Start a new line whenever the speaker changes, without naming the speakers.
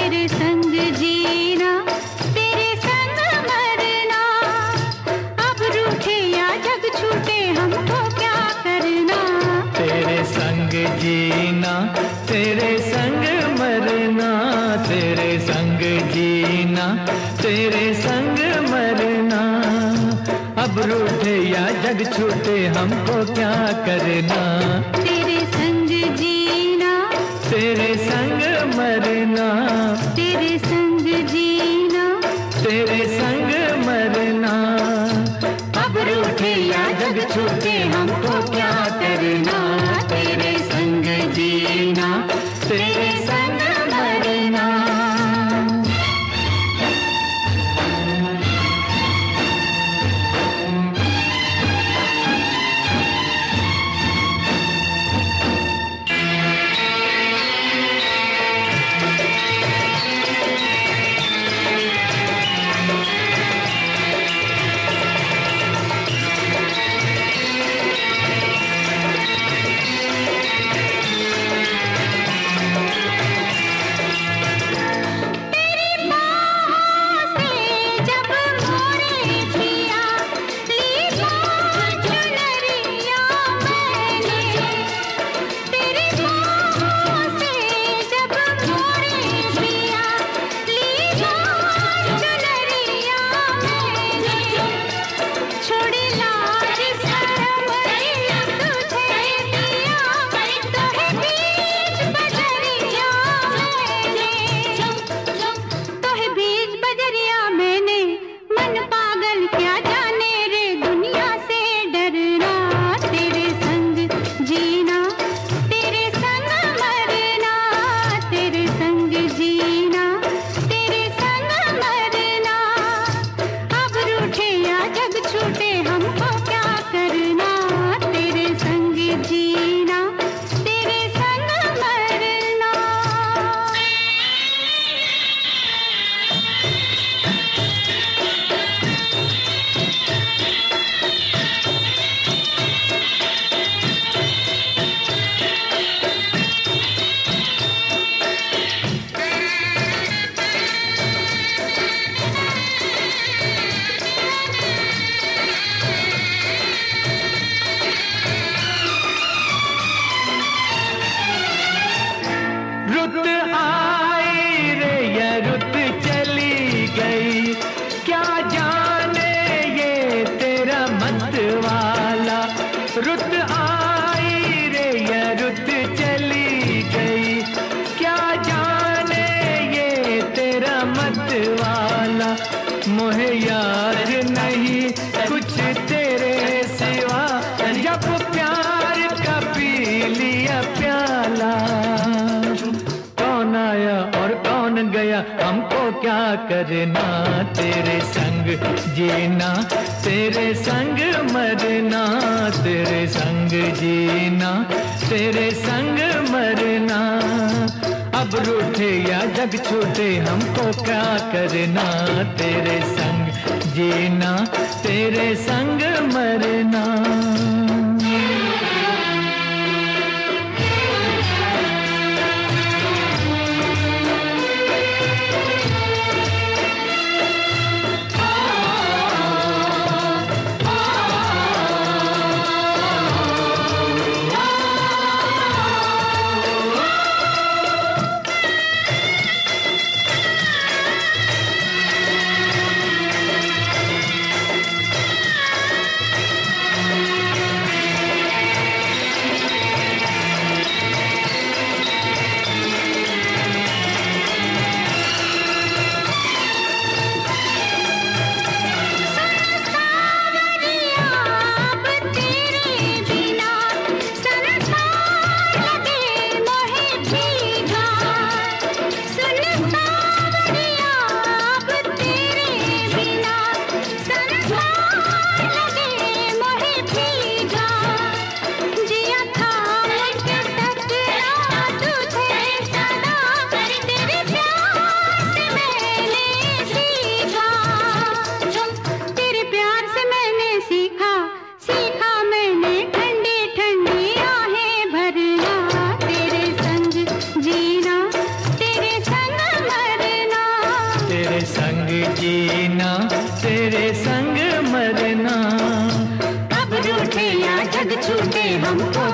तेरे संग जीना, तेरे संग मरना, अब रूठे या जग छूटे हमको क्या करना।
तेरे संग जीना, तेरे संग मरना, तेरे संग जीना, तेरे संग मरना, अब रूठे या जग छूटे हमको क्या करना।
तेरे संग जीना,
तेरे संग मरना,
तेरे संग जीना,
तेरे संग मरना, अब रूठे या जग छूटे हमको क्या करना। तेरे संग जीना, तेरे संग मरना। रुत आई रे या रुत चली गई, क्या जाने ये तेरा मत वाला। रुत आई रे या रुत चली गई, क्या जाने ये तेरा मत वाला। मोहे याद नहीं कुछ तेरे सिवा, जब प्यार का पी लिया प्याला। कौन आया और कौन गया हमको क्या करना। तेरे संग जीना, तेरे संग मरना, तेरे संग जीना, तेरे संग मरना, अब रूठे या जग छूटे हमको क्या करना। तेरे संग जीना, तेरे संग मरना। जीना तेरे संग मरना।
अब रूठे या जग छूटे हमको